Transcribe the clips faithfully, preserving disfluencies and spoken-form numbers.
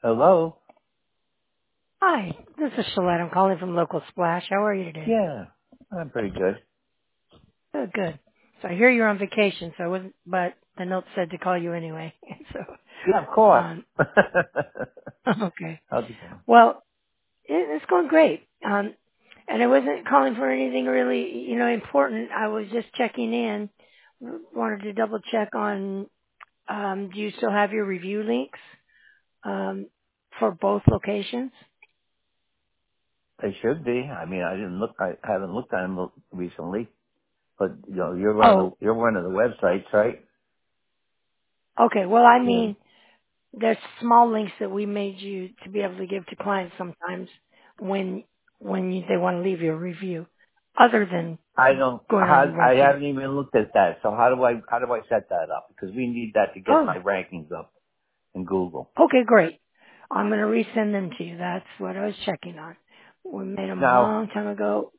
Hello? Hi, this is Shalette. I'm calling from Local Splash. How are you today? Yeah, I'm pretty good. Good, good. So I hear you're on vacation, so I wasn't, but the note said to call you anyway. So, Yeah, of course. um, okay. How's it going? Well, it, it's going great. Um, and I wasn't calling for anything really, you know, important. I was just checking in. Wanted to double check on, um, do you still have your review links, um, for both locations? They should be. I mean, I didn't look. I haven't looked at them recently, but you know, you're running Oh, the you're running the websites, right? okay. Well, I Yeah. mean, there's small links that we made you to be able to give to clients sometimes when when you, they want to leave you a review, other than I don't. going on I, your I website. haven't even looked at that. So how do I how do I set that up? Because we need that to get Oh, my rankings up in Google. okay, great. I'm going to resend them to you. That's what I was checking on. We made them a Now, long time ago.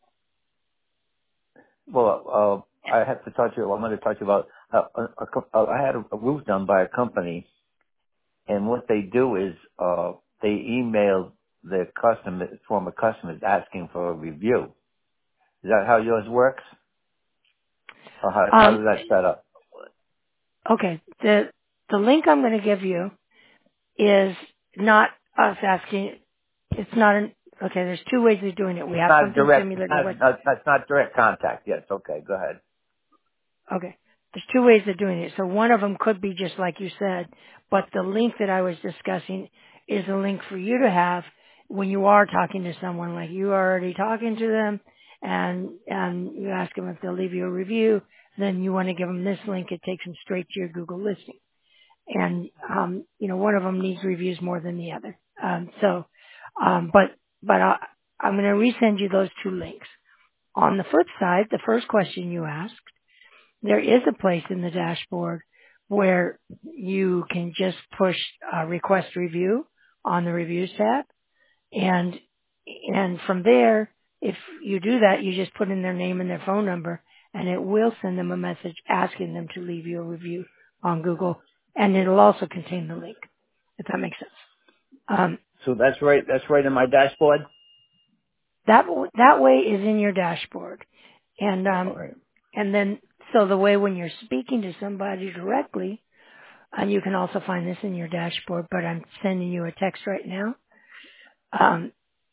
well, uh, I have to talk to you. I'm going to talk to you about. Uh, a, a, co- uh, I had a, a roof done by a company. And what they do is uh, they email their customer, former customers asking for a review. Is that how yours works? Or how, how Um, does that set up? okay, the the link I'm going to give you is not us asking. It's not an okay. There's two ways of doing it. We It's have not something direct. It's similar to not. what not that's not direct contact. Yes. Okay. Go ahead. Okay. There's two ways of doing it. So one of them could be just like you said, but the link that I was discussing is a link for you to have when you are talking to someone, like you are already talking to them and, and you ask them if they'll leave you a review, then you want to give them this link. It takes them straight to your Google listing. And, um, you know, one of them needs reviews more than the other. Um, so, um, but, but I, I'm going to resend you those two links. On the flip side, the first question you asked, there is a place in the dashboard where you can just push uh, request review on the reviews tab, and and from there, if you do that, you just put in their name and their phone number, and it will send them a message asking them to leave you a review on Google, and it'll also contain the link, if that makes sense. Um, So that's right. That's right in my dashboard. that w- that way is in your dashboard, and All um, right. and then so the way when you're speaking to somebody directly, and you can also find this in your dashboard, but I'm sending you a text right now. Um,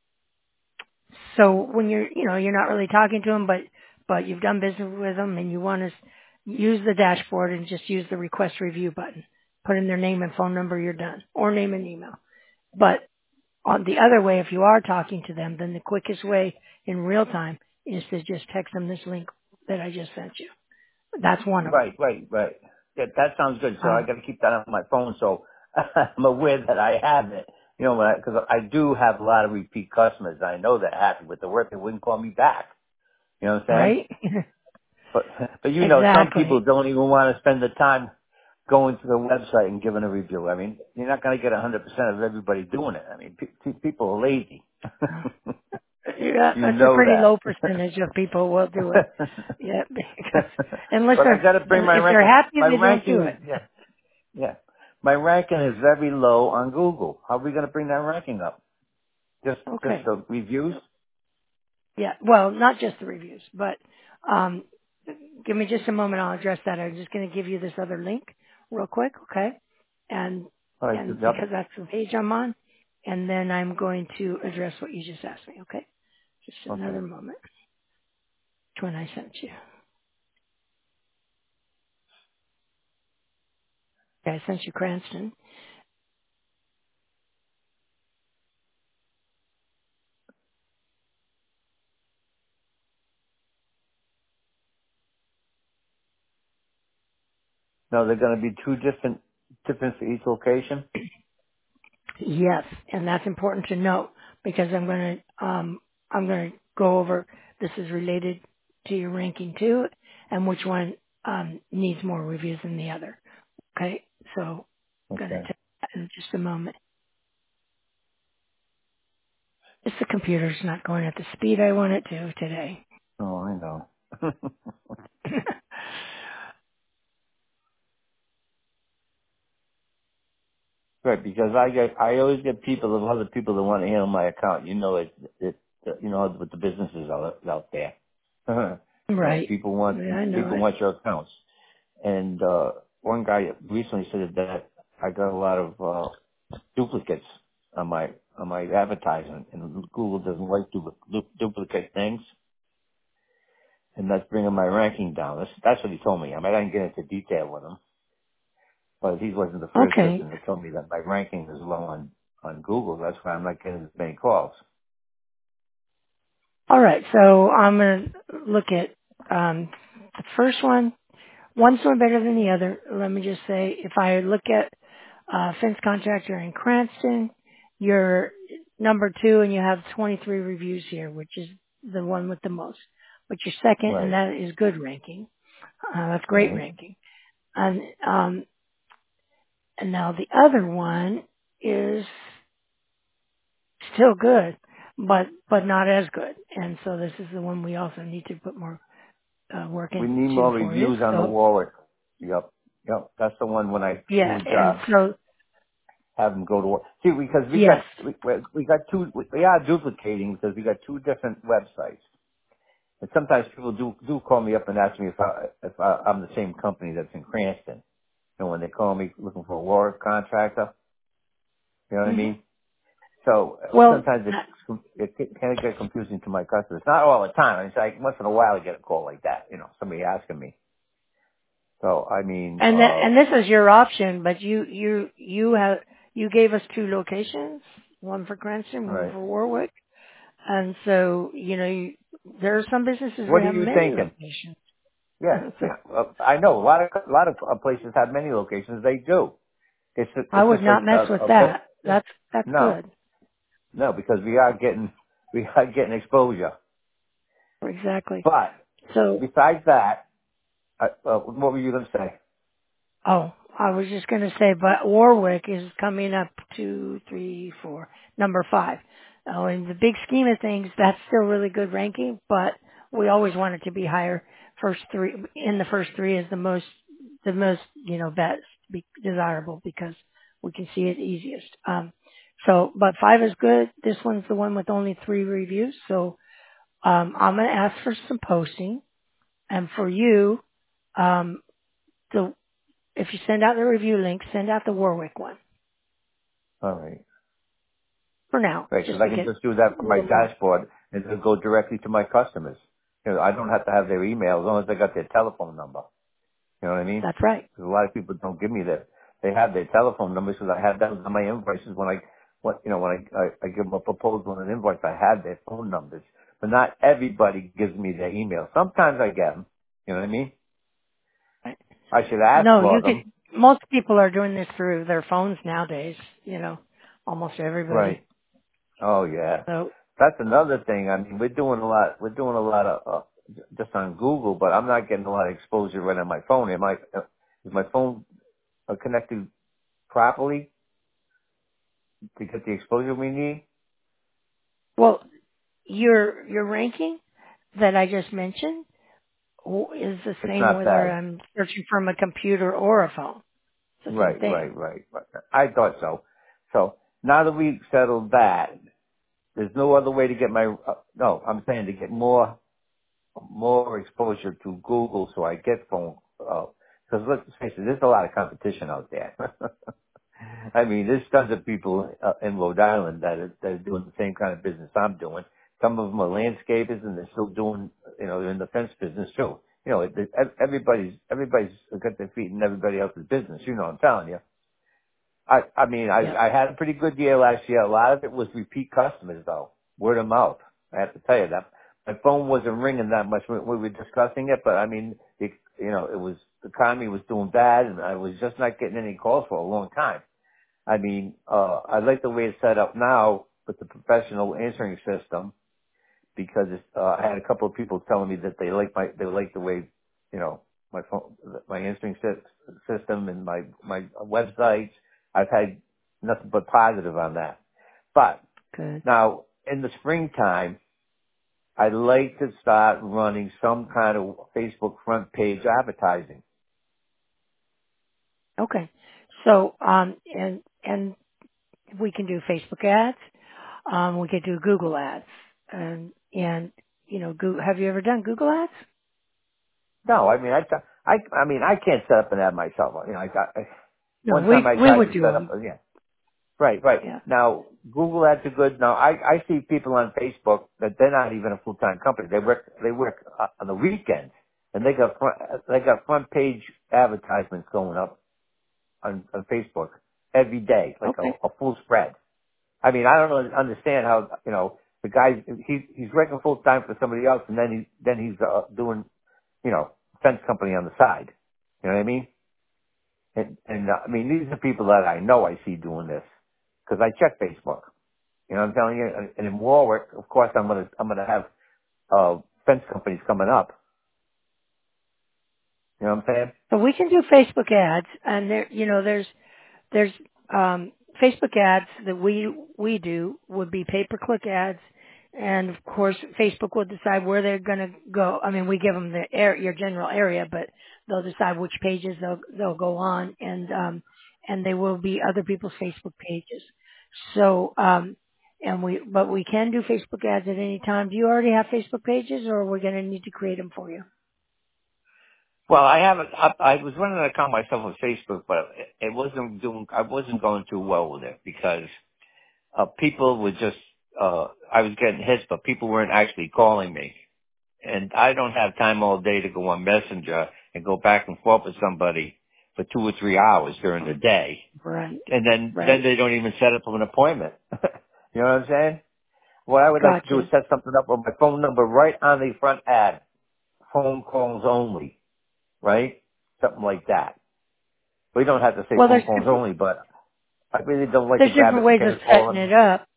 so when you're, you know, you're not really talking to them, but, but you've done business with them and you want to use the dashboard and just use the request review button. Put in their name and phone number, you're done. Or name and email. But on the other way, if you are talking to them, then the quickest way in real time is to just text them this link that I just sent you. That's one of them. Right. Right. Right. Yeah, that sounds good. So I Um, got to keep that on my phone so I'm aware that I have it. You know, because I do have a lot of repeat customers. I know they're happy with the work. They wouldn't call me back. You know what I'm saying? right? But but you know, some people Exactly. don't even want to spend the time going to the website and giving a review. I mean, you're not going to get one hundred percent of everybody doing it. I mean, pe- pe- people are lazy. Yeah, You that's a know pretty that. low percentage of people will do it. but Yeah, because unless I they're got to bring my if they're ranking. happy, My they don't do ranking it. is yeah, yeah. My ranking is very low on Google. How are we going to bring that ranking up? Just just Okay. the reviews? Yeah. Well, not just the reviews, but um, give me just a moment. I'll address that. I'm just going to give you this other link real quick, okay? And All right, and yep. because that's the page I'm on, and then I'm going to address what you just asked me, okay? Just Okay. another moment. Which one I sent you? Okay, I sent you Cranston. No, they're going to be two different different for each location. Yes, and that's important to note because I'm going to um, I'm going to go over this is related to your ranking too, and which one um, needs more reviews than the other. Okay, so I'm going to Okay. take that in just a moment. Just the computer's not going at the speed I want it to today. Oh, I know. Right, because I get, I always get people of other people that want to handle my account. You know, it, it, you know what the businesses are out there. You know, Right. people want, Yeah, I know people it. want your accounts. And, uh, one guy recently said that I got a lot of, uh, duplicates on my, on my advertising, and Google doesn't like du- du- duplicate things, and that's bringing my ranking down. That's, that's what he told me. I mean, I didn't get into detail with him, but he wasn't the first Okay. person that told me that my ranking is low on, on Google. That's why I'm not getting as many calls. All right. So I'm going to look at um, the first one. One's doing better than the other. Let me just say, if I look at uh, fence contractor in Cranston, you're number two, and you have twenty-three reviews here, which is the one with the most. But you're second, and Right, that is good ranking. Uh, that's great right. ranking. And um, and now the other one is still good, but but not as good. And so this is the one we also need to put more uh, work We need into more for you. reviews on the So Warwick. Yep, yep. That's the one when I yeah, do a and job, so have them go to work. See, because we yes, got, we, we got two, we are duplicating because we got two different websites. And sometimes people do, do call me up and ask me if I, if I, I'm the same company that's in Cranston. And when they call me looking for a Warwick contractor, you know what I hmm mean? So uh, well, sometimes it, it can get confusing to my customers. Not all the time. It's like once in a while I get a call like that, you know, somebody asking me. So, I mean, and that, uh, and this is your option, but you you you have you gave us two locations, one for Cranston, one right. for Warwick, and so you know you, there are some businesses What that are have you many thinking? locations. Yeah, So yeah. Uh, I know a lot of a lot of uh, places have many locations. They do. It's I it's would just not like mess with a, a book. that. That's that's No, good. no, because we are getting we are getting exposure. Exactly. But So besides that, uh, uh, what were you going to say? oh, I was just going to say, but Warwick is coming up two, three, four, number five. Oh, in the big scheme of things, that's still really good ranking, but we always want it to be higher. First three, in the first three is the most, the most, you know, best, be desirable because we can see it easiest. Um, so, but five is good. This one's the one with only three reviews. So, um, I'm going to ask for some posting, and for you, um, the if you send out the review link, send out the Warwick one All right, for now, right, because just I to can get just do that a from my little more. dashboard and it'll go directly to my customers. You know, I don't have to have their email as long as I got their telephone number. You know what I mean? That's right. Because a lot of people don't give me that. They have their telephone numbers because I have that on my invoices when I, what you know, when I, I, I give them a proposal on an invoice, I have their phone numbers. But not everybody gives me their email. Sometimes I get them. You know what I mean? right. I should ask No, for you could. them. Most people are doing this through their phones nowadays. You know, almost Right. everybody. Oh yeah. So, That's another thing. I mean, we're doing a lot. We're doing a lot of uh, j- just on Google, but I'm not getting a lot of exposure right on my phone. Am I? Uh, is my phone uh, connected properly to get the exposure we need? well, your your ranking that I just mentioned w- is the It's same not whether bad. I'm searching from a computer or a phone. It's the same Right, thing. right, right, right. I thought so. So now that we've settled that, there's no other way to get my. Uh, no, I'm saying to get more more exposure to Google, so I get phone. Because let's face it, there's a lot of competition out there. I mean, there's tons of people uh, in Rhode Island that are, that are doing the same kind of business I'm doing. Some of them are landscapers, and they're still doing, you know, they're in the fence business too. You know, it, it, everybody's everybody's got their feet in everybody else's business. You know, what I'm telling you. I I mean, I Yep. I had a pretty good year last year. A lot of it was repeat customers, though, word of mouth. I have to tell you that. My phone wasn't ringing that much when we were discussing it, but I mean, it, you know, it was the economy was doing bad, and I was just not getting any calls for a long time. I mean, uh, I like the way it's set up now with the professional answering system because it's, uh, I had a couple of people telling me that they like my, they like the way, you know, my phone, my answering sy- system and my, my websites. I've had nothing but positive on that. But Good. now in the springtime, I'd like to start running some kind of Facebook front page advertising. Okay. So, um, and and we can do Facebook ads. Um, we could do Google ads, and and you know, Google, have you ever done Google ads? No, I mean, I, t- I, I mean, I can't set up an ad myself. You know, I got, I, No, one time we I we tried would to do set up, them. a, yeah. Right, right. Yeah. Now, Google ads are good. Now, I, I see people on Facebook that they're not even a full-time company. They work, they work uh, on the weekends, and they got front, they got front page advertisements going up on, on Facebook every day, like Okay. a, a full spread. I mean, I don't really understand how, you know, the guy, he, he's working full-time for somebody else, and then he, then he's uh, doing, you know, fence company on the side. You know what I mean? And, and uh, I mean, these are people that I know I see doing this because I check Facebook. You know what I'm telling you? And, and in Warwick, of course, I'm gonna I'm gonna have uh, fence companies coming up. You know what I'm saying? So we can do Facebook ads, and there, you know, there's there's um, Facebook ads that we we do would be pay per click ads, and of course Facebook will decide where they're going to go. I mean, we give them the air, your general area, but they'll decide which pages they'll they'll go on, and um, and they will be other people's Facebook pages. So um, and we but we can do Facebook ads at any time. Do you already have Facebook pages, or we're going to need to create them for you? Well, I haven't. I, I was running an account myself on Facebook, but it, it wasn't doing. I wasn't going too well with it because uh, people were just. Uh, I was getting hits, but people weren't actually calling me. And I don't have time all day to go on Messenger and go back and forth with somebody for two or three hours during the day. Right, And then, then right. they don't even set up an appointment. You know what I'm saying? What I would like to do is Gotcha. set something up with my phone number right on the front ad. Phone calls only, right? Something like that. We don't have to say Well, phone there's calls different only, but I really don't like to there's grab different it and ways get of a call. setting And, it up,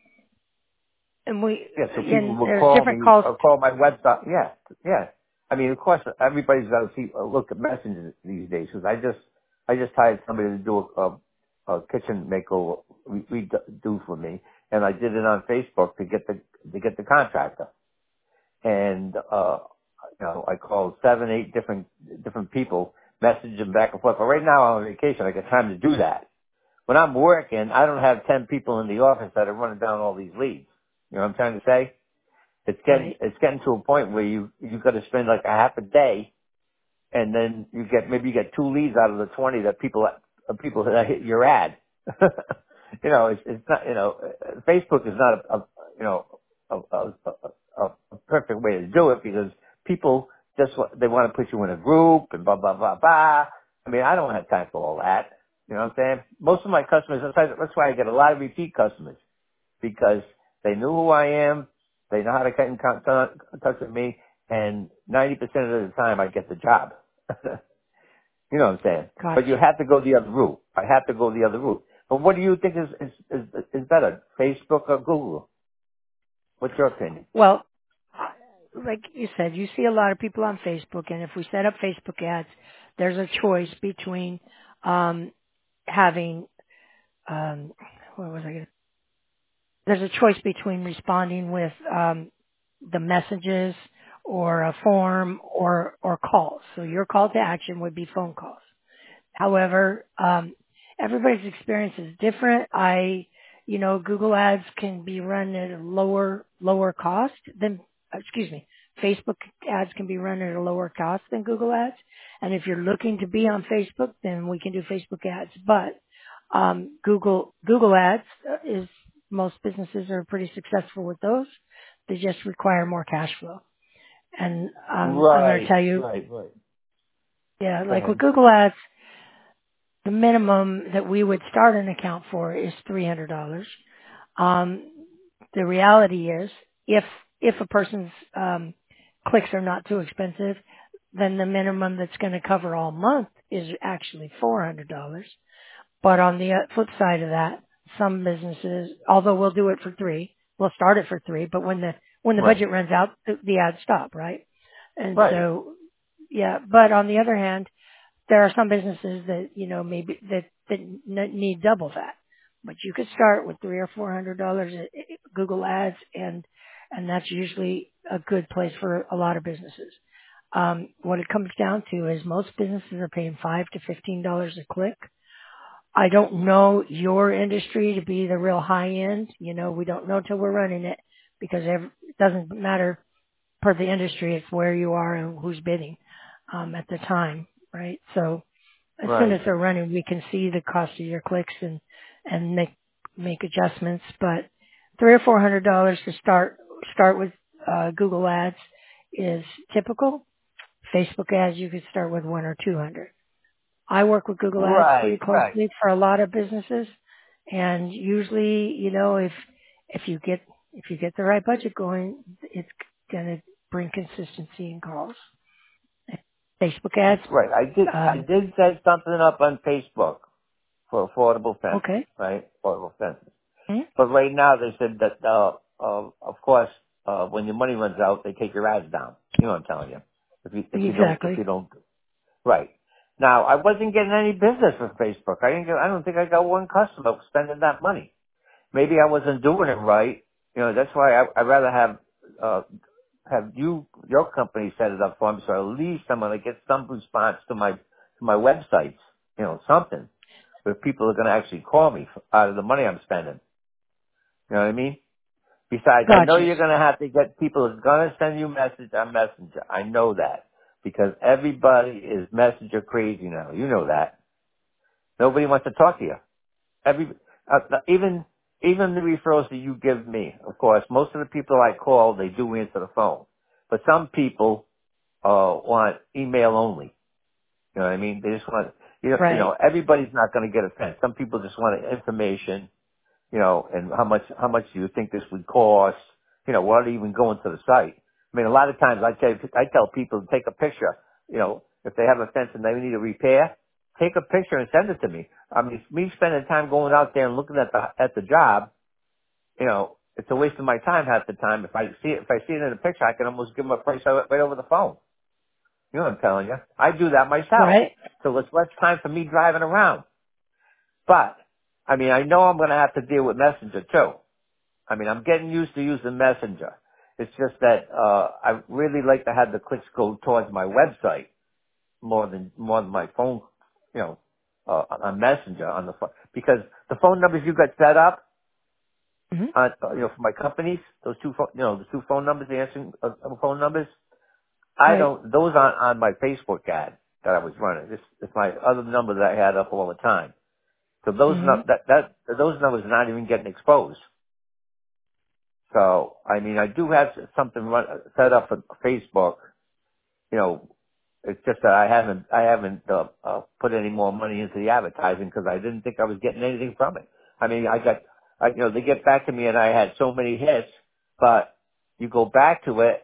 and we yeah, so people and will there's call different me calls. or call my website. Yeah, yeah. I mean, of course, everybody's got to see uh, look at messages these days. Because I just I just hired somebody to do a, a, a kitchen makeover we, we do for me, and I did it on Facebook to get the to get the contractor. And uh you know, I called seven, eight different different people, messaged them back and forth. But right now I'm on vacation, I got time to do that. When I'm working, I don't have ten people in the office that are running down all these leads. You know what I'm trying to say? It's getting Right. it's getting to a point where you you got to spend like a half a day and then you get maybe you get two leads out of the twenty that people uh, people that hit your ad. You know, it's, it's not you know uh, Facebook is not a, a you know a, a, a, a perfect way to do it because people just wa- they want to put you in a group and blah blah blah blah. I mean, I don't have time for all that. You know what I'm saying? Most of my customers, that's why that's why I get a lot of repeat customers because they knew who I am, they know how to get in con- touch with me, and ninety percent of the time I get the job. You know what I'm saying? But you Gotcha. have to go the other route. I have to go the other route. But what do you think is is is, is better, Facebook or Google? What's your opinion? Well, like you said, you see a lot of people on Facebook, and if we set up Facebook ads, there's a choice between um, having um, what was I going? There's a choice between responding with um, the messages or a form or or calls. So your call to action would be phone calls. However, um, everybody's experience is different. I, you know, Google ads can be run at a lower, lower cost than, excuse me, Facebook ads can be run at a lower cost than Google ads. And if you're looking to be on Facebook, then we can do Facebook ads. But, um, Google, Google ads is, most businesses are pretty successful with those. They just require more cash flow. And, um, I'm going to Right, tell you, right, right. yeah, Go like with ahead. Google ads, the minimum that we would start an account for is three hundred dollars. Um, the reality is, if if a person's um, clicks are not too expensive, then the minimum that's going to cover all month is actually four hundred dollars. But on the uh, flip side of that, some businesses, although we'll do it for three, we'll start it for three. But when the when the Right, budget runs out, the, the ads stop, right? And right. so, yeah. But on the other hand, there are some businesses that, you know, maybe that, that n- need double that. But you could start with three or four hundred dollars at at Google Ads, and and that's usually a good place for a lot of businesses. Um, what it comes down to is most businesses are paying five to fifteen dollars a click. I don't know your industry to be the real high end. You know, we don't know till we're running it because ev it doesn't matter per the industry. It's where you are and who's bidding um, at the time, right? So as soon Right. as they're running, we can see the cost of your clicks and and make make adjustments. But three or four hundred dollars to start start with uh, Google Ads is typical. Facebook ads you could start with one or two hundred. I work with Google Ads pretty Right. Right. closely for a lot of businesses, and usually, you know, if if you get if you get the right budget going, it's going to bring consistency in calls. Facebook ads, Right. I did. I um, did set something up on Facebook for affordable fences. okay. Right. Affordable fences. Hmm? But right now they said that, uh, uh, of course, uh, when your money runs out, they take your ads down. You know what I'm telling you. If you, if you don't, if you Exactly. don't, right. Now, I wasn't getting any business with Facebook. I didn't get, I don't think I got one customer spending that money. Maybe I wasn't doing it right. You know, that's why I, I'd rather have, uh, have you, your company set it up for me so at least I'm going to get some response to my, to my websites. You know, something. Where people are going to actually call me out of the money I'm spending. You know what I mean? Besides, I know Gotcha. you're going to have to get people who's going to send you message on Messenger. I know that because everybody is Messenger crazy now. You know that. Nobody wants to talk to you. Every uh, even even the referrals that you give me, of course, most of the people I call they do answer the phone, but some people uh want email only. You know what I mean? They just want you know you know Right. everybody's not going to get offended. Some people just want information you know, and how much how much do you think this would cost? You know, what even going to the site? I mean, a lot of times I tell I tell people to take a picture. You know, if they have a fence and they need a repair, take a picture and send it to me. I mean, me spending time going out there and looking at the at the job, you know, it's a waste of my time half the time. If I see it, if I see it in a picture, I can almost give them a price right right over the phone. You know what I'm telling you? I do that myself. Right. So it's less time for me driving around. But I mean, I know I'm going to have to deal with Messenger too. I mean, I'm getting used to using Messenger. It's just that uh I really like to have the clicks go towards my website more than more than my phone, you know, uh, on Messenger on the phone because the phone numbers you got set up Hmm. on uh, you know for my companies, those two phone, you know, the two phone numbers, the answering uh, uh, phone numbers. I Right. don't; those aren't on my Facebook ad that I was running. This is my other number that I had up all the time. So those Hmm. nu- that that those numbers are not even getting exposed. So, I mean, I do have something run, set up for Facebook. You know, it's just that I haven't, I haven't uh, uh, put any more money into the advertising because I didn't think I was getting anything from it. I mean, I got, I, you know, they get back to me and I had so many hits, but you go back to it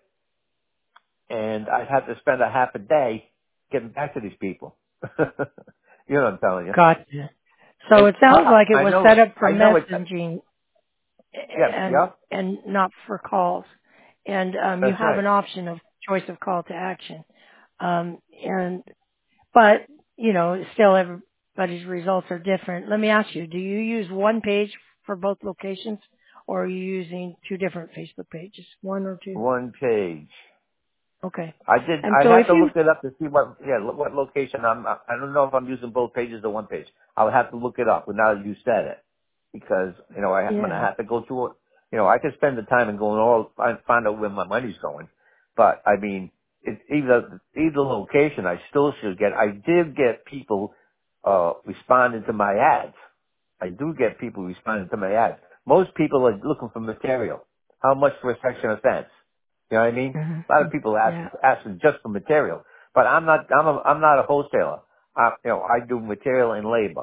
and I'd have to spend a half a day getting back to these people. You know what I'm telling you? Gotcha. So It's it sounds tough. like it I was know, set up for I know it's, messaging yeah, and yeah, and not for calls. And um, you that's have right. an option of choice of call to action. Um, and but you know, still everybody's results are different. Let me ask you: do you use one page for both locations, or are you using two different Facebook pages, one or two? One page. Okay. I did. And I so have if to you, look it up to see what yeah lo- what location I'm. I don't know if I'm using both pages or one page. I'll have to look it up. But now that you said it, because you know I, I'm gonna yeah, have to go through it. You know I can spend the time and go and all find find out where my money's going. But I mean, it's either either location. I still should get. I did get people uh responding to my ads. I do get people responding to my ads. Most people are looking for material. How much for a section of fence? You know what I mean? hmm A lot of people ask yeah, asking just for material, but I'm not. I'm a, I'm not a wholesaler. I, you know, I do material and labor.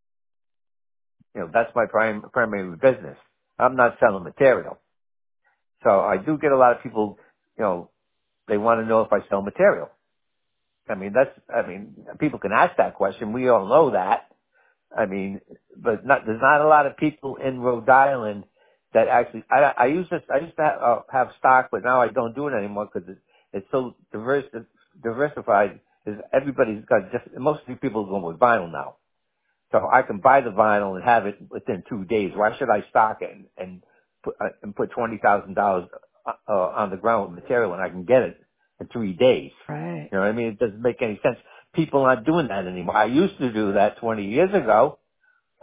You know, that's my prime primary business. I'm not selling material, so I do get a lot of people. You know, they want to know if I sell material. I mean, that's. I mean, people can ask that question. We all know that. I mean, but not, there's not a lot of people in Rhode Island that actually, I, I used to, I used to have, uh, have stock, but now I don't do it anymore because it's, it's so diverse, diversified. Is everybody's got just, most of the people are going with vinyl now. So I can buy the vinyl and have it within two days. Why should I stock it and, and put, uh, and put twenty thousand dollars uh, uh, on the ground with material when I can get it in three days? right. You know what I mean? It doesn't make any sense. People aren't doing that anymore. I used to do that twenty years ago.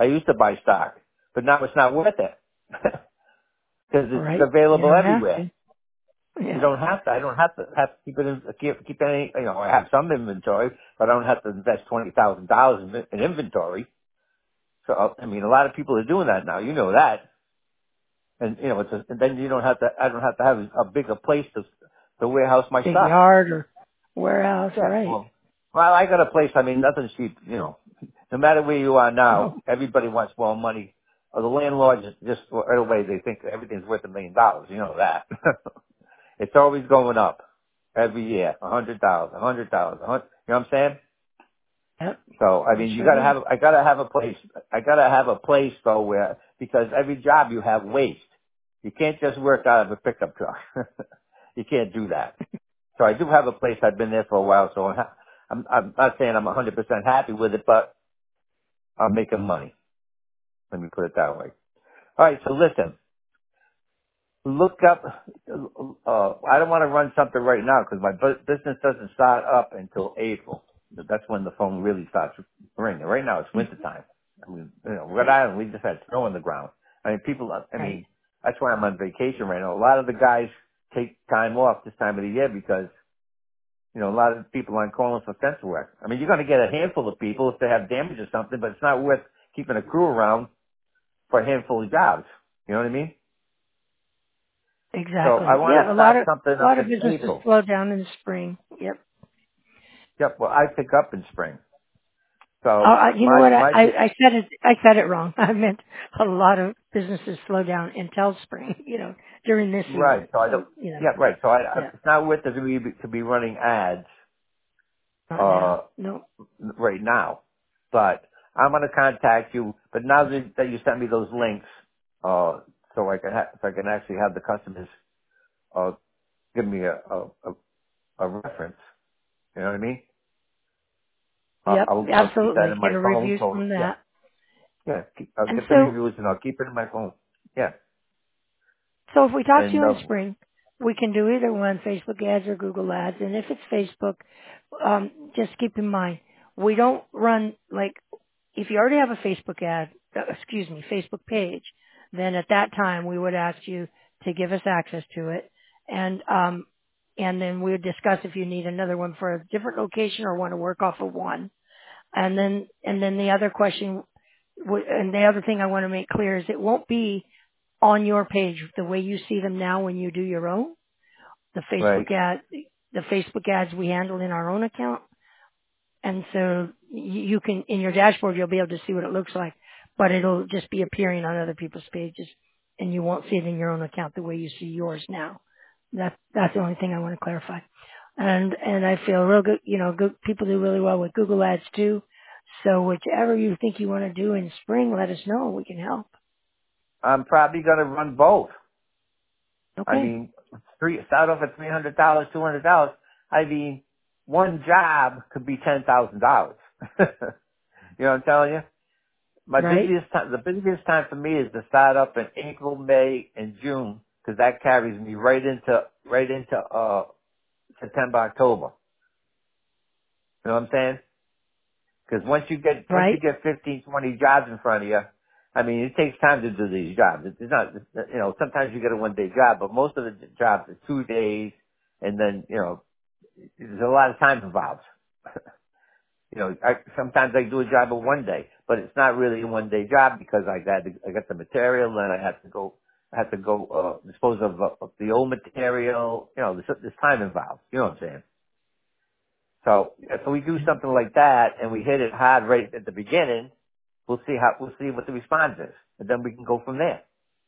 I used to buy stock, but now it's not worth it because All it's right. You available don't have everywhere. to. You Yeah. don't have to. I don't have to have to keep it in, keep, keep any. You know, I have some inventory, but I don't have to invest twenty thousand dollars in in inventory. So I mean, a lot of people are doing that now. You know that, and you know, it's a, and then you don't have to. I don't have to have a bigger place to to warehouse my Big stuff. yard or warehouse, Yeah. right? Well, well, I got a place. I mean, nothing's cheap. You know, no matter where you are now, No. everybody wants more money. Or the landlord just, just right away they think everything's worth a million dollars. You know that. It's always going up every year. A hundred thousand, a hundred thousand, a hundred. You know what I'm saying? Yep. So I It mean, you sure gotta is. have. I gotta have a place. I gotta have a place though where because every job you have waste. You can't just work out of a pickup truck. You can't do that. So I do have a place. I've been there for a while, so I'm, ha- I'm, I'm not saying I'm one hundred percent happy with it, but I'm making money. Let me put it that way. All right, so listen, look up, uh, I don't want to run something right now because my bu- business doesn't start up until April. That's when the phone really starts ringing. Right now it's winter Mhm. time. I mean, you know, Rhode Right. Island, we just had snow on the ground. I mean, people, I Right. mean, that's why I'm on vacation right now. A lot of the guys take time off this time of the year because you know, a lot of people aren't calling for fence work. I mean, you're going to get a handful of people if they have damage or something, but it's not worth keeping a crew around for a handful of jobs. You know what I mean? So I Exactly. want Yeah. to A lot start of something a up lot of in businesses April. slow down in the spring. Yep. Yep. Well, I pick up in spring. Oh, So I, you know my what? I, my I I said it. I said it wrong. I meant a lot of businesses slow down until spring. You know, during this right. season. So I don't. So you know, Yeah. Right. So I, I yeah, it's not worth it to be to be running ads not now. uh No. right now, but I'm going to contact you. But now that, that you sent me those links, uh, so I can ha- so I can actually have the customers uh give me a, a, a a reference. You know what I mean? Uh, Yep. I'll I'll keep that Absolutely. in my Get a phone. review So from yeah, that. yeah. Keep, I'll And get the so reviews and I'll keep it in my phone. Yeah, So if we talk to and you in uh, spring, we can do either one, Facebook ads or Google ads. And if it's Facebook, um, just keep in mind, we don't run, like, if you already have a Facebook ad, uh, excuse me, Facebook page, then at that time we would ask you to give us access to it. And, um, and then we would discuss if you need another one for a different location or want to work off of one. And then, and then the other question, w- and the other thing I want to make clear is it won't be on your page the way you see them now when you do your own. The right. Facebook ad, the Facebook ads we handle in our own account. And so you you can, in your dashboard, you'll be able to see what it looks like, but it'll just be appearing on other people's pages and you won't see it in your own account the way you see yours now. That, that's the only thing I want to clarify. And, and I feel real good, you know, good people do really well with Google ads too. So whichever you think you want to do in spring, let us know. We can help. I'm probably gonna run both. I Okay. mean, three start off at three hundred dollars, two hundred dollars. I mean, one job could be ten thousand dollars. You know what I'm telling you? My Right? busiest time, the busiest time for me is to start up in April, May, and June because that carries me right into right into uh September, October. You know what I'm saying? Because once you get once you Right? get fifteen, twenty jobs in front of you, I mean, it takes time to do these jobs. It's not, you know, sometimes you get a one day job, but most of the jobs are two days, and then you know, there's a lot of time involved. You know, I, sometimes I do a job in one day, but it's not really a one day job because I got to, I got the material, and I have to go I have to go uh, dispose of, uh, of the old material. You know, there's, there's time involved. You know what I'm saying? So if we do something like that and we hit it hard right at the beginning, we'll see how we'll see what the response is, and then we can go from there.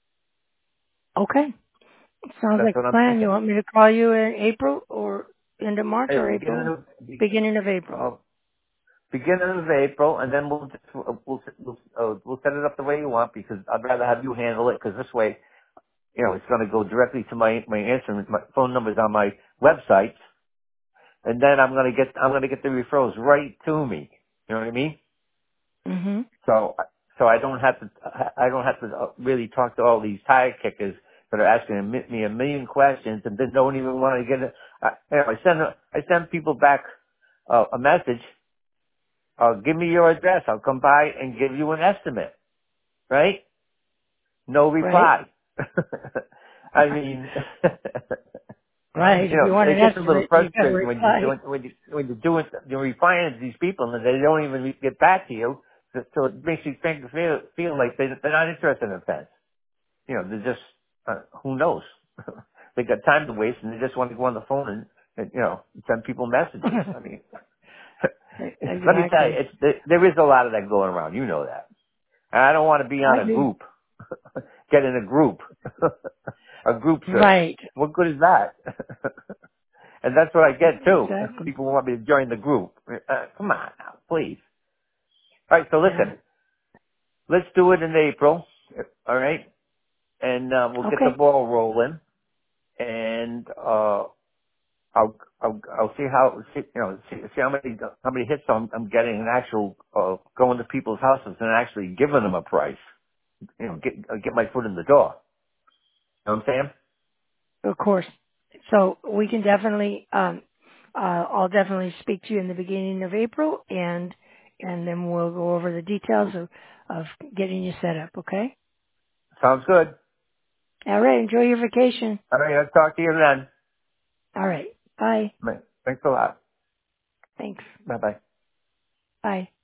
Okay. Sounds That's like what a I'm plan. You thinking. want me to call you in April or end of March Hey, or beginning April? of be- Beginning of April. uh, beginning of April, and then we'll just, we'll we'll we'll, uh, we'll set it up the way you want because I'd rather have you handle it because this way, you know, it's going to go directly to my my answer. My phone number's on my website, and then I'm going to get I'm going to get the referrals right to me. You know what I mean? hmm So, so I don't have to, I don't have to uh, really talk to all these tire kickers that are asking me a million questions and they don't even want to get it. I, you know, I send, I send people back uh, a message. Uh, give me your address. I'll come by and give you an estimate. right? No Right? reply. I mean, Right. you If you know, want it an gets a little estimate, you got to frustrating when you reply. when, when you when you're doing you're replying to these people and they don't even get back to you. So so it makes you think feel feel like they they're not interested in a fence. You know, they're just uh, who knows. They got time to waste and they just want to go on the phone and, and you know send people messages. I mean, let me tell you, Exactly. it's there, there is a lot of that going around. You know that. And I don't want to be I on a do. group. Get in a group. A group search. Right. What good is that? And that's what I get too. Exactly. People want me to join the group. Uh, come on now, please. All right, so Yeah. listen, let's do it in April. All right, and uh, we'll get the Okay. ball rolling, and uh, I'll I'll I'll see how see, you know see, see how many how many hits I'm, I'm getting in actual uh, going to people's houses and actually giving them a price. You know, get uh, get my foot in the door. You know what I'm saying? Of course. So we can definitely, um, uh, I'll definitely speak to you in the beginning of April and, and then we'll go over the details of, of getting you set up. Okay. Sounds good. All right. Enjoy your vacation. All right, I'll talk to you then. All right. Bye. Thanks a lot. Thanks. Bye bye. Bye.